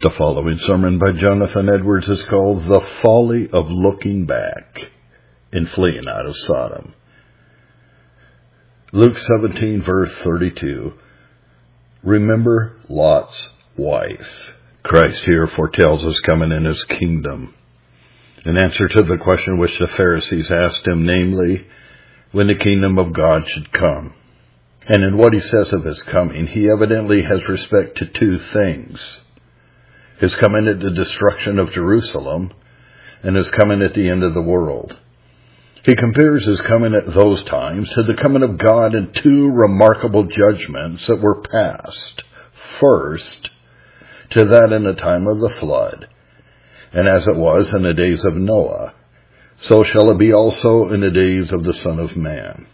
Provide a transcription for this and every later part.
The following sermon by Jonathan Edwards is called The Folly of Looking Back in Fleeing Out of Sodom. Luke 17, verse 32. Remember Lot's wife. Christ here foretells his coming in his kingdom. In answer to the question which the Pharisees asked him, namely, when the kingdom of God should come. And in what he says of his coming, he evidently has respect to two things. His coming at the destruction of Jerusalem, and his coming at the end of the world. He compares his coming at those times to the coming of God in two remarkable judgments that were passed. First, to that in the time of the flood, and as it was in the days of Noah, so shall it be also in the days of the Son of Man.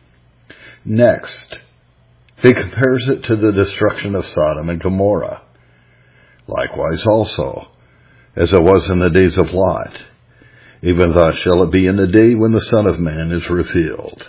Next, he compares it to the destruction of Sodom and Gomorrah. Likewise also, as it was in the days of Lot, even thus shall it be in the day when the Son of Man is revealed.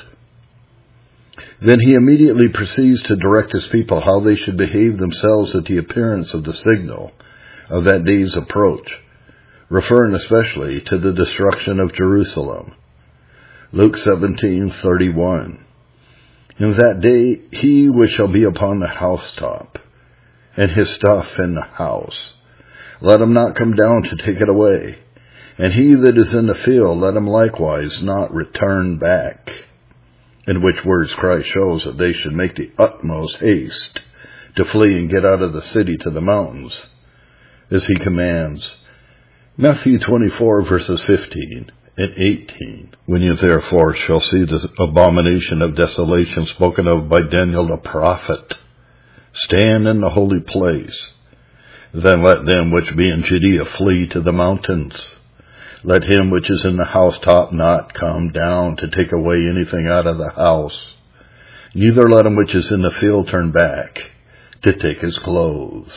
Then he immediately proceeds to direct his people how they should behave themselves at the appearance of the signal of that day's approach, referring especially to the destruction of Jerusalem. Luke 17:31. In that day he which shall be upon the housetop, and his stuff in the house, let him not come down to take it away. And he that is in the field, let him likewise not return back. In which words Christ shows that they should make the utmost haste to flee and get out of the city to the mountains, as he commands. Matthew 24, verses 15 and 18. When you therefore shall see the abomination of desolation spoken of by Daniel the prophet, stand in the holy place. Then let them which be in Judea flee to the mountains. Let him which is in the housetop not come down to take away anything out of the house. Neither let him which is in the field turn back to take his clothes.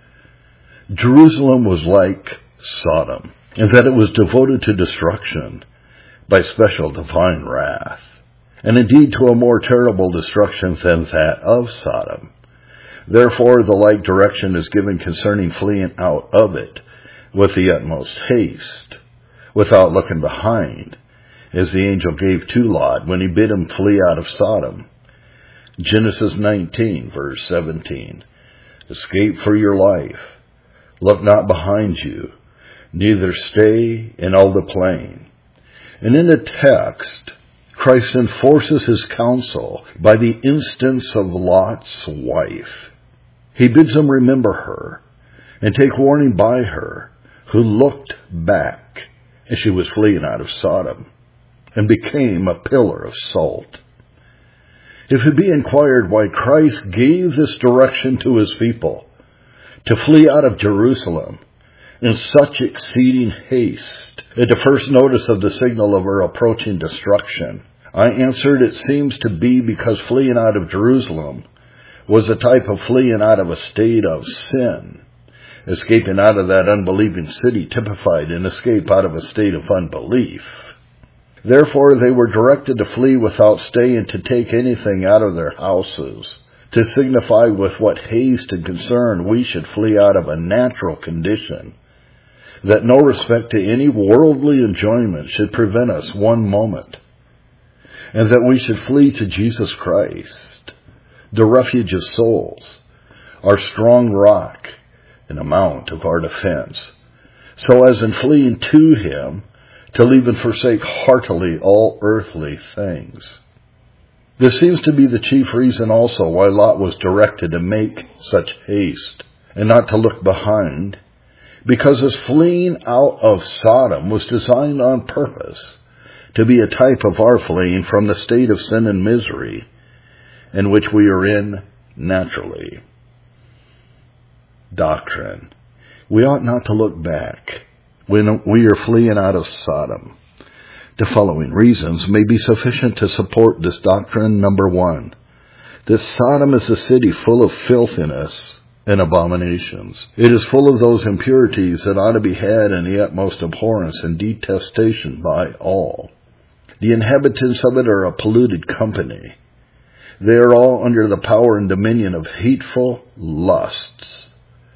Jerusalem was like Sodom, in that it was devoted to destruction by special divine wrath, and indeed to a more terrible destruction than that of Sodom. Therefore, the like direction is given concerning fleeing out of it with the utmost haste, without looking behind, as the angel gave to Lot when he bid him flee out of Sodom. Genesis 19, verse 17. Escape for your life. Look not behind you, neither stay in all the plain. And in the text, Christ enforces his counsel by the instance of Lot's wife. He bids them remember her and take warning by her, who looked back as she was fleeing out of Sodom and became a pillar of salt. If it be inquired why Christ gave this direction to his people to flee out of Jerusalem in such exceeding haste at the first notice of the signal of her approaching destruction, I answered it seems to be because fleeing out of Jerusalem was a type of fleeing out of a state of sin. Escaping out of that unbelieving city typified an escape out of a state of unbelief. Therefore they were directed to flee without staying to take anything out of their houses, to signify with what haste and concern we should flee out of a natural condition, that no respect to any worldly enjoyment should prevent us one moment, and that we should flee to Jesus Christ, the refuge of souls, our strong rock, and a mount of our defense, so as in fleeing to him, to leave and forsake heartily all earthly things. This seems to be the chief reason also why Lot was directed to make such haste, and not to look behind, because his fleeing out of Sodom was designed on purpose to be a type of our fleeing from the state of sin and misery in which we are in naturally. Doctrine. We ought not to look back when we are fleeing out of Sodom. The following reasons may be sufficient to support this doctrine. Number one, that Sodom is a city full of filthiness and abominations. It is full of those impurities that ought to be had in the utmost abhorrence and detestation by all. The inhabitants of it are a polluted company. They are all under the power and dominion of hateful lusts,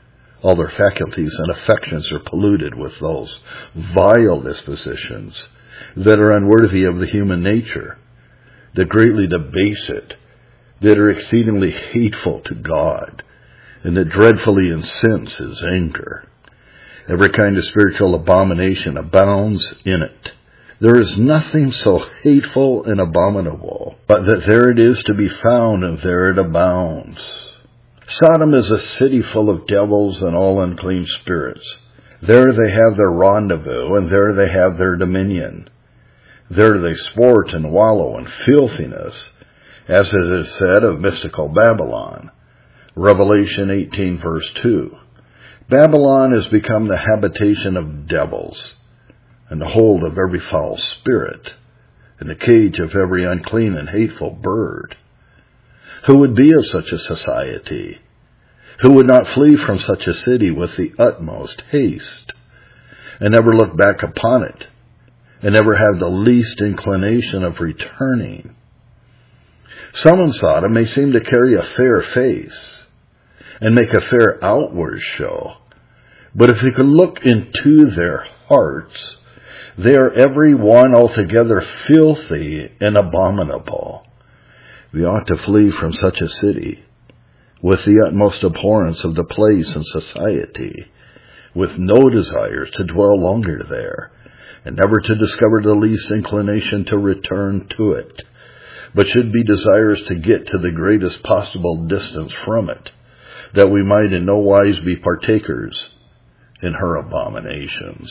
All their faculties and affections are polluted with those vile dispositions that are unworthy of the human nature, that greatly debase it, that are exceedingly hateful to God, and that dreadfully incense his anger. Every kind of spiritual abomination abounds in it. There is nothing so hateful and abominable, but that there it is to be found, and there it abounds. Sodom is a city full of devils and all unclean spirits. There they have their rendezvous, and there they have their dominion. There they sport and wallow in filthiness, as it is said of mystical Babylon. Revelation 18 verse 2. Babylon has become the habitation of devils, and the hold of every foul spirit, and the cage of every unclean and hateful bird. Who would be of such a society? Who would not flee from such a city with the utmost haste, and never look back upon it, and never have the least inclination of returning? Some in Sodom may seem to carry a fair face, and make a fair outward show, but if you could look into their hearts, they are every one altogether filthy and abominable. We ought to flee from such a city, with the utmost abhorrence of the place and society, with no desires to dwell longer there, and never to discover the least inclination to return to it, but should be desirous to get to the greatest possible distance from it, that we might in no wise be partakers in her abominations.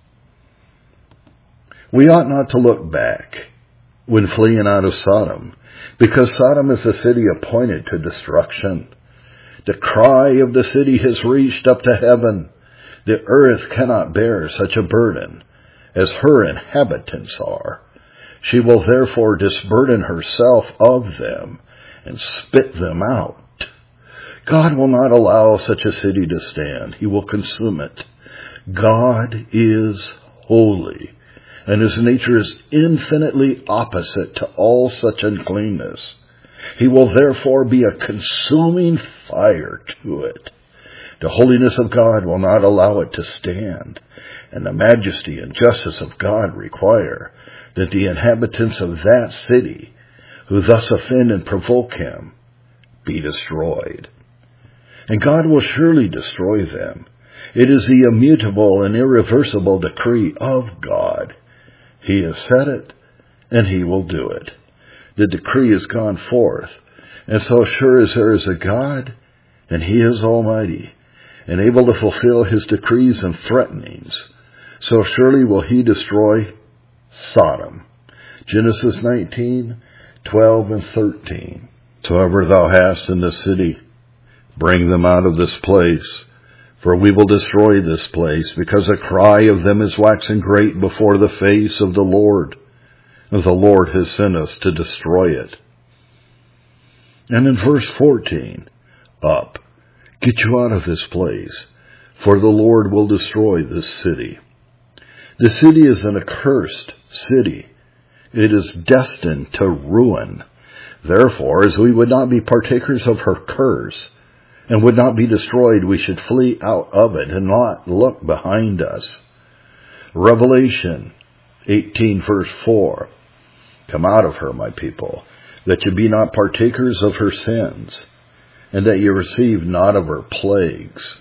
We ought not to look back when fleeing out of Sodom, because Sodom is a city appointed to destruction. The cry of the city has reached up to heaven. The earth cannot bear such a burden as her inhabitants are. She will therefore disburden herself of them and spit them out. God will not allow such a city to stand. He will consume it. God is holy, and his nature is infinitely opposite to all such uncleanness. He will therefore be a consuming fire to it. The holiness of God will not allow it to stand, and the majesty and justice of God require that the inhabitants of that city, who thus offend and provoke him, be destroyed. And God will surely destroy them. It is the immutable and irreversible decree of God. He has said it, and he will do it. The decree has gone forth, and so sure as there is a God, and he is almighty, and able to fulfill his decrees and threatenings, so surely will he destroy Sodom. Genesis 19, 12 and 13. Soever thou hast in this city, bring them out of this place, for we will destroy this place, because the cry of them is waxing great before the face of the Lord, and the Lord has sent us to destroy it. And in verse 14, up, get you out of this place, for the Lord will destroy this city. The city is an accursed city. It is destined to ruin. Therefore, as we would not be partakers of her curse, and would not be destroyed, we should flee out of it and not look behind us. Revelation 18 verse 4. Come out of her, my people, that you be not partakers of her sins, and that you receive not of her plagues.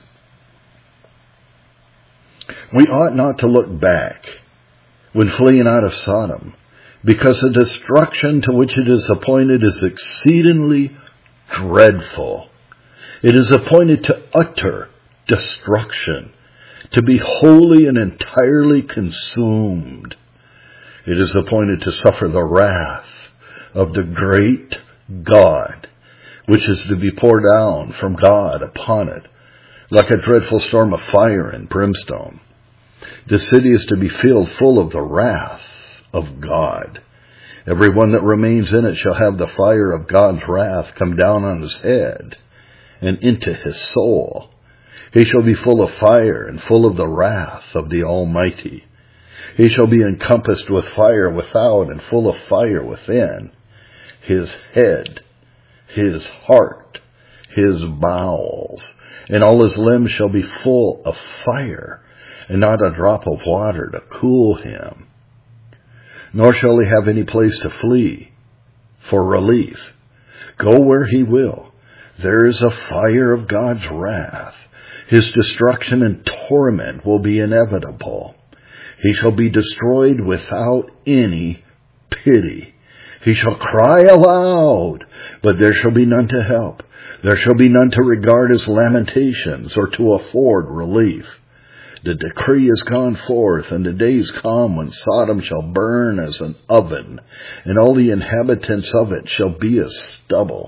We ought not to look back when fleeing out of Sodom, because the destruction to which it is appointed is exceedingly dreadful. It is appointed to utter destruction, to be wholly and entirely consumed. It is appointed to suffer the wrath of the great God, which is to be poured down from God upon it, like a dreadful storm of fire and brimstone. The city is to be filled full of the wrath of God. Everyone that remains in it shall have the fire of God's wrath come down on his head and into his soul. He shall be full of fire and full of the wrath of the Almighty. He shall be encompassed with fire without and full of fire within. His head, his heart, his bowels, and all his limbs shall be full of fire, and not a drop of water to cool him. Nor shall he have any place to flee for relief. Go where he will, there is a fire of God's wrath. His destruction and torment will be inevitable. He shall be destroyed without any pity. He shall cry aloud, but there shall be none to help. There shall be none to regard his lamentations or to afford relief. The decree is gone forth, and the days come when Sodom shall burn as an oven, and all the inhabitants of it shall be as stubble.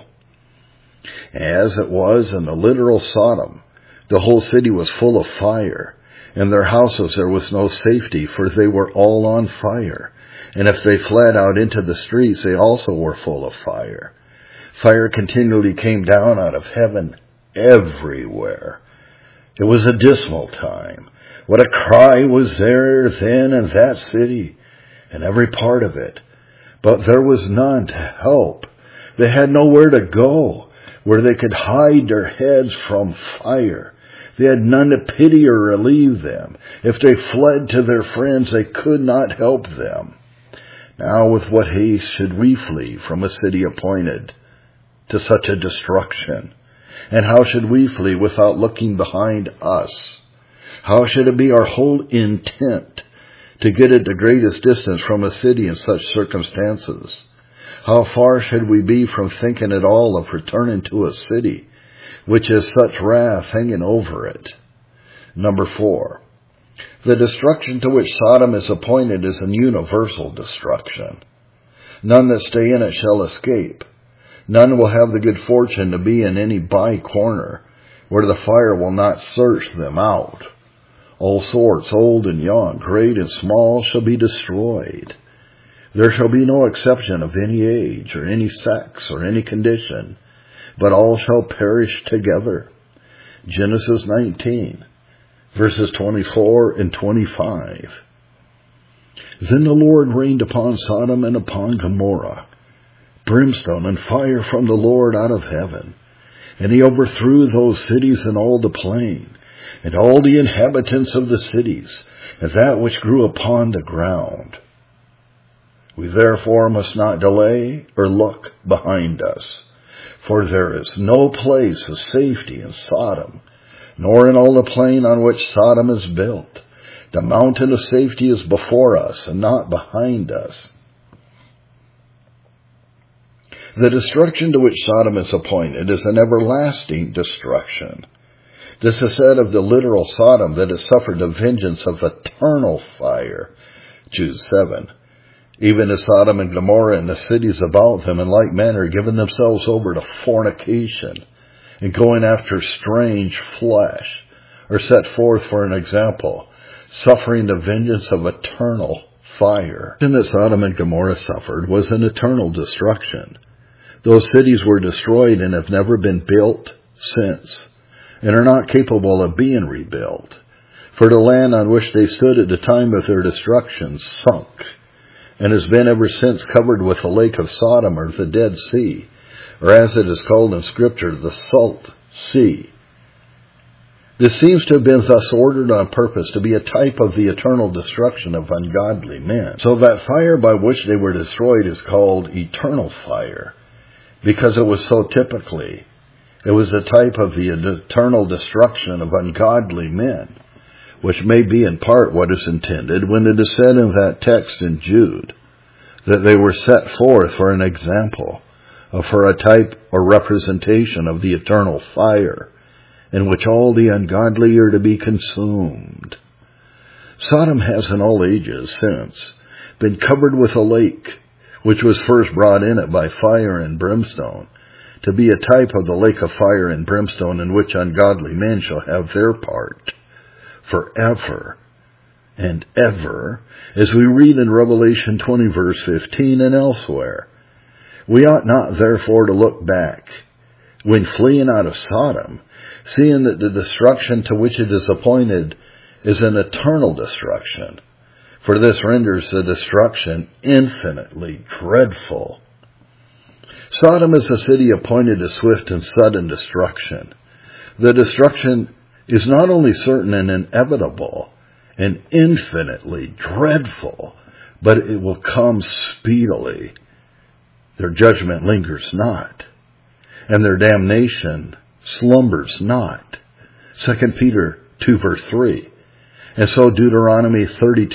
As it was in the literal Sodom, the whole city was full of fire. In their houses there was no safety, for they were all on fire. And if they fled out into the streets, they also were full of fire. Fire continually came down out of heaven everywhere. It was a dismal time. What a cry was there then in that city, and every part of it. But there was none to help. They had nowhere to go, where they could hide their heads from fire. They had none to pity or relieve them. If they fled to their friends, they could not help them. Now with what haste should we flee from a city appointed to such a destruction? And how should we flee without looking behind us? How should it be our whole intent to get at the greatest distance from a city in such circumstances? How far should we be from thinking at all of returning to a city which has such wrath hanging over it? Number 4. The destruction to which Sodom is appointed is an universal destruction. None that stay in it shall escape. None will have the good fortune to be in any by corner where the fire will not search them out. All sorts, old and young, great and small, shall be destroyed. There shall be no exception of any age or any sex or any condition, but all shall perish together. Genesis 19, verses 24 and 25. Then the Lord rained upon Sodom and upon Gomorrah brimstone and fire from the Lord out of heaven, and he overthrew those cities and all the plain, and all the inhabitants of the cities, and that which grew upon the ground. We therefore must not delay or look behind us, for there is no place of safety in Sodom, nor in all the plain on which Sodom is built. The mountain of safety is before us and not behind us. The destruction to which Sodom is appointed is an everlasting destruction. This is said of the literal Sodom, that it suffered the vengeance of eternal fire. Jude 7. Even as Sodom and Gomorrah and the cities about them in like manner given themselves over to fornication and going after strange flesh, are set forth for an example, suffering the vengeance of eternal fire. The that Sodom and Gomorrah suffered was an eternal destruction. Those cities were destroyed and have never been built since, and are not capable of being rebuilt. For the land on which they stood at the time of their destruction sunk, and has been ever since covered with the lake of Sodom, or the Dead Sea, or as it is called in Scripture, the Salt Sea. This seems to have been thus ordered on purpose to be a type of the eternal destruction of ungodly men. So that fire by which they were destroyed is called eternal fire, because it was so typically. It was a type of the eternal destruction of ungodly men, which may be in part what is intended when it is said in that text in Jude, that they were set forth for an example, or for a type or representation of the eternal fire, in which all the ungodly are to be consumed. Sodom has in all ages since been covered with a lake, which was first brought in it by fire and brimstone, to be a type of the lake of fire and brimstone in which ungodly men shall have their part forever and ever, as we read in Revelation 20 verse 15 and elsewhere. We ought not therefore to look back when fleeing out of Sodom, seeing that the destruction to which it is appointed is an eternal destruction, for this renders the destruction infinitely dreadful. Sodom is a city appointed to swift and sudden destruction. The destruction is not only certain and inevitable and infinitely dreadful, but it will come speedily. Their judgment lingers not, and their damnation slumbers not. 2 Peter 2 verse 3. And so Deuteronomy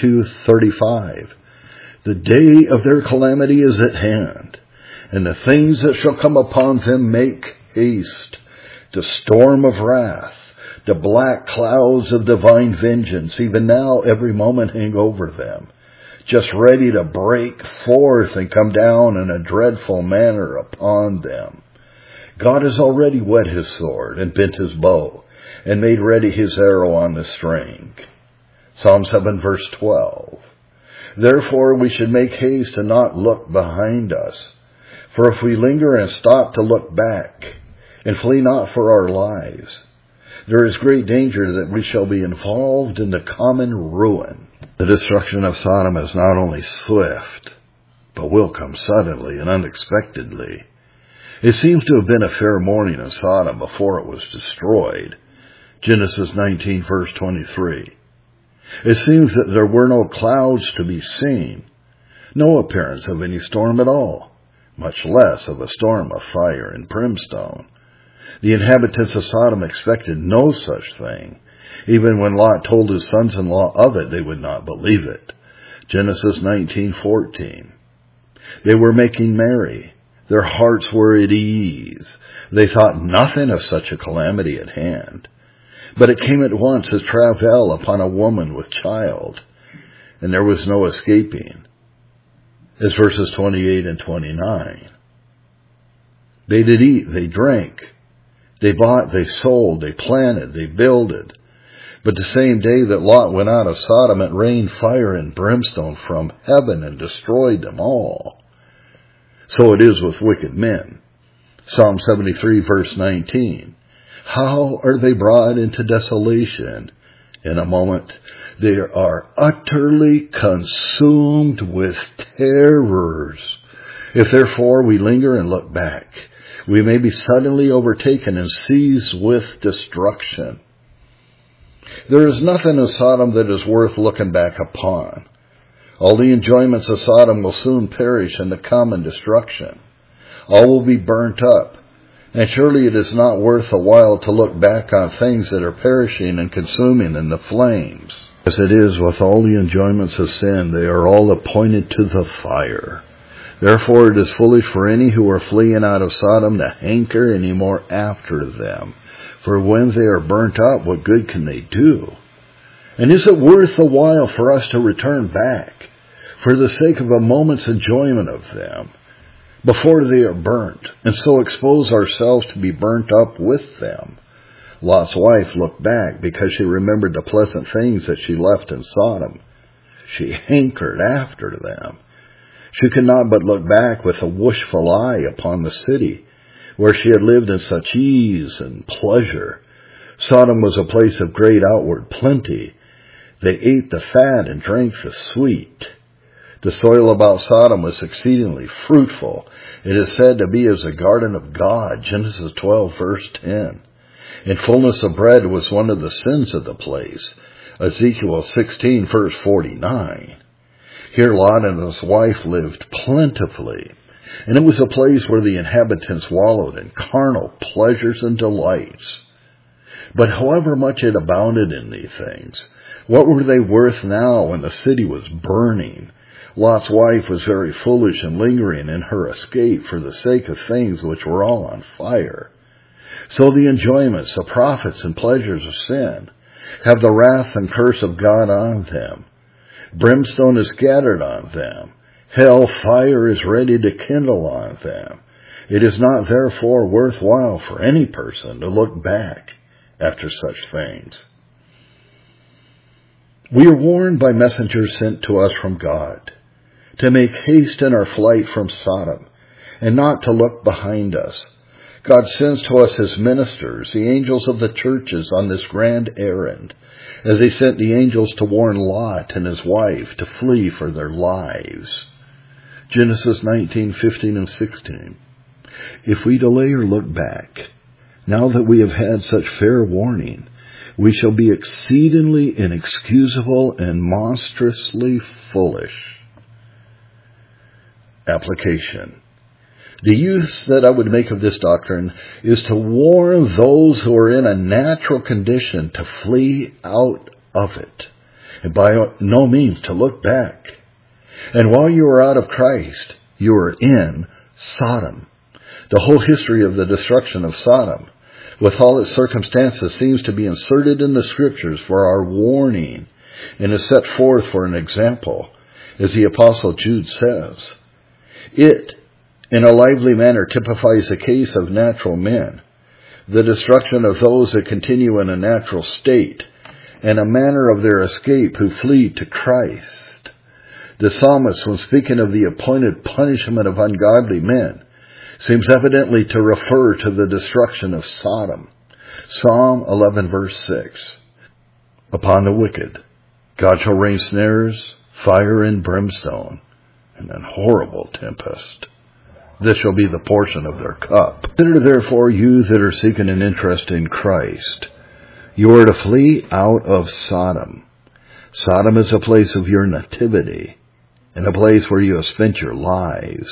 32:35. The day of their calamity is at hand, and the things that shall come upon them make haste. The storm of wrath, the black clouds of divine vengeance, even now every moment hang over them, just ready to break forth and come down in a dreadful manner upon them. God has already whet his sword and bent his bow and made ready his arrow on the string. Psalm 7 verse 12. Therefore we should make haste and not look behind us. For if we linger and stop to look back and flee not for our lives, there is great danger that we shall be involved in the common ruin. The destruction of Sodom is not only swift, but will come suddenly and unexpectedly. It seems to have been a fair morning in Sodom before it was destroyed. Genesis 19 verse 23. It seems that there were no clouds to be seen, no appearance of any storm at all, much less of a storm of fire and brimstone. The inhabitants of Sodom expected no such thing. Even when Lot told his sons-in-law of it, they would not believe it. Genesis 19:14. They were making merry. Their hearts were at ease. They thought nothing of such a calamity at hand. But it came at once as travail upon a woman with child, and there was no escaping. As verses 28 and 29. They did eat, they drank, they bought, they sold, they planted, they builded. But the same day that Lot went out of Sodom, it rained fire and brimstone from heaven and destroyed them all. So it is with wicked men. Psalm 73 verse 19. How are they brought into desolation? In a moment, they are utterly consumed with terrors. If therefore we linger and look back, we may be suddenly overtaken and seized with destruction. There is nothing in Sodom that is worth looking back upon. All the enjoyments of Sodom will soon perish in the common destruction. All will be burnt up. And surely it is not worth a while to look back on things that are perishing and consuming in the flames. As it is with all the enjoyments of sin, they are all appointed to the fire. Therefore it is foolish for any who are fleeing out of Sodom to hanker any more after them. For when they are burnt up, what good can they do? And is it worth the while for us to return back for the sake of a moment's enjoyment of them, before they are burnt, and so expose ourselves to be burnt up with them? Lot's wife looked back because she remembered the pleasant things that she left in Sodom. She hankered after them. She could not but look back with a wishful eye upon the city, where she had lived in such ease and pleasure. Sodom was a place of great outward plenty. They ate the fat and drank the sweet. The soil about Sodom was exceedingly fruitful. It is said to be as a garden of God, Genesis 12, verse 10. And fullness of bread was one of the sins of the place, Ezekiel 16, verse 49. Here Lot and his wife lived plentifully, and it was a place where the inhabitants wallowed in carnal pleasures and delights. But however much it abounded in these things, what were they worth now when the city was burning? Lot's wife was very foolish in lingering in her escape for the sake of things which were all on fire. So the enjoyments, the profits and pleasures of sin have the wrath and curse of God on them. Brimstone is scattered on them. Hell fire is ready to kindle on them. It is not therefore worthwhile for any person to look back after such things. We are warned by messengers sent to us from God to make haste in our flight from Sodom and not to look behind us. God sends to us his ministers, the angels of the churches, on this grand errand, as they sent the angels to warn Lot and his wife to flee for their lives. Genesis 19:15 and 16. If we delay or look back, Now that we have had such fair warning, we shall be exceedingly inexcusable and monstrously foolish. Application. The use that I would make of this doctrine is to warn those who are in a natural condition to flee out of it, and by no means to look back. And while you are out of Christ, you are in Sodom. The whole history of the destruction of Sodom, with all its circumstances, seems to be inserted in the Scriptures for our warning, and is set forth for an example, as the Apostle Jude says. It, in a lively manner, typifies the case of natural men, the destruction of those that continue in a natural state, and a manner of their escape who flee to Christ. The psalmist, when speaking of the appointed punishment of ungodly men, seems evidently to refer to the destruction of Sodom. Psalm 11, verse 6. Upon the wicked God shall rain snares, fire and brimstone, and an horrible tempest. This shall be the portion of their cup. Consider therefore, you that are seeking an interest in Christ, you are to flee out of Sodom. Sodom is a place of your nativity, and a place where you have spent your lives.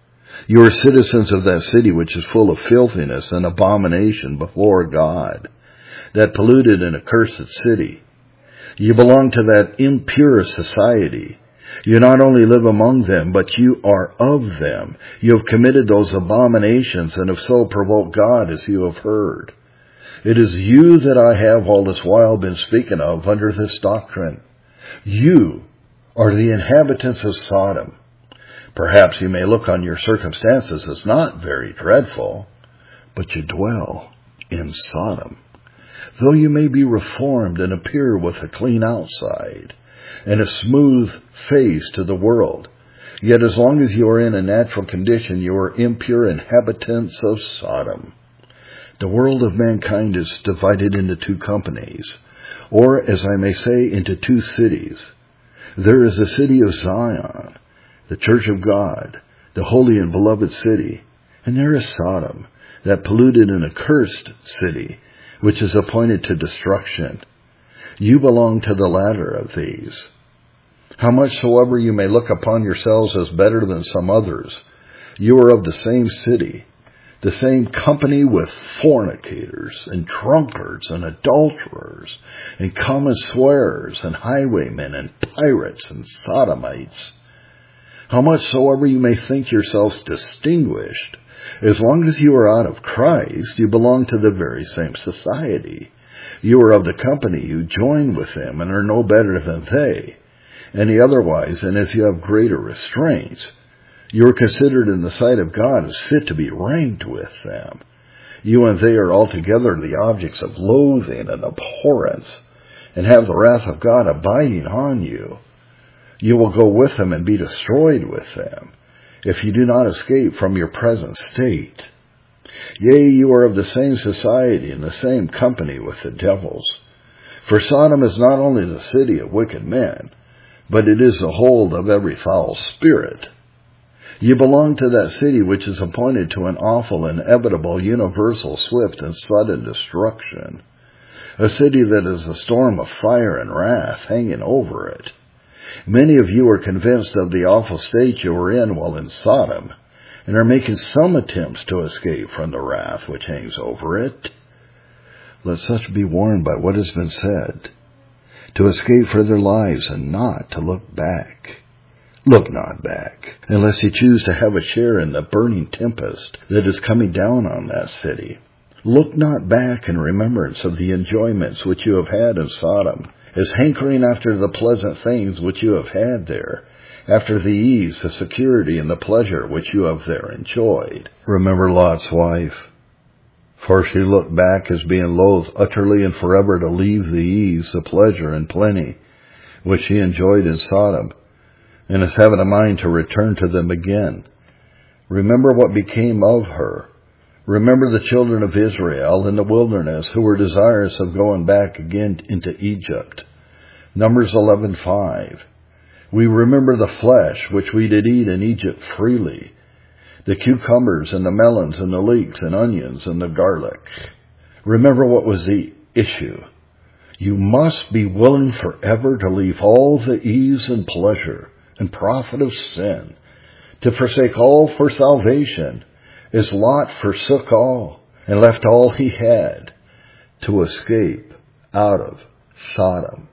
You are citizens of that city which is full of filthiness and abomination before God, that polluted and accursed city. You belong to that impure society. You not only live among them, but you are of them. You have committed those abominations and have so provoked God, as you have heard. It is you that I have all this while been speaking of under this doctrine. You are the inhabitants of Sodom. Perhaps you may look on your circumstances as not very dreadful, but you dwell in Sodom. Though you may be reformed and appear with a clean outside and a smooth face to the world, yet as long as you are in a natural condition, you are impure inhabitants of Sodom. The world of mankind is divided into two companies, or, as I may say, into two cities. There is the city of Zion, the church of God, the holy and beloved city, and there is Sodom, that polluted and accursed city, which is appointed to destruction. You belong to the latter of these. How much soever you may look upon yourselves as better than some others, you are of the same city, the same company with fornicators and drunkards and adulterers and common swearers and highwaymen and pirates and sodomites. How much soever you may think yourselves distinguished, as long as you are out of Christ, you belong to the very same society. You are of the company, you join with them and are no better than they. Any otherwise, and as you have greater restraints, you are considered in the sight of God as fit to be ranked with them. You and they are altogether the objects of loathing and abhorrence, and have the wrath of God abiding on you. You will go with them and be destroyed with them, if you do not escape from your present state. Yea, you are of the same society and the same company with the devils. For Sodom is not only the city of wicked men, but it is the hold of every foul spirit. You belong to that city which is appointed to an awful, inevitable, universal, swift, and sudden destruction, a city that is a storm of fire and wrath hanging over it. Many of you are convinced of the awful state you were in while in Sodom, and are making some attempts to escape from the wrath which hangs over it. Let such be warned by what has been said, to escape for their lives and not to look back. Look not back, unless you choose to have a share in the burning tempest that is coming down on that city. Look not back in remembrance of the enjoyments which you have had in Sodom, as hankering after the pleasant things which you have had there, after the ease, the security, and the pleasure which you have there enjoyed. Remember Lot's wife, for she looked back as being loath utterly and forever to leave the ease, the pleasure, and plenty which she enjoyed in Sodom, and is having a mind to return to them again. Remember what became of her. Remember the children of Israel in the wilderness who were desirous of going back again into Egypt. Numbers 11:5. We remember the flesh which we did eat in Egypt freely, the cucumbers and the melons and the leeks and onions and the garlic. Remember what was the issue. You must be willing forever to leave all the ease and pleasure and profit of sin, to forsake all for salvation, as Lot forsook all and left all he had to escape out of Sodom.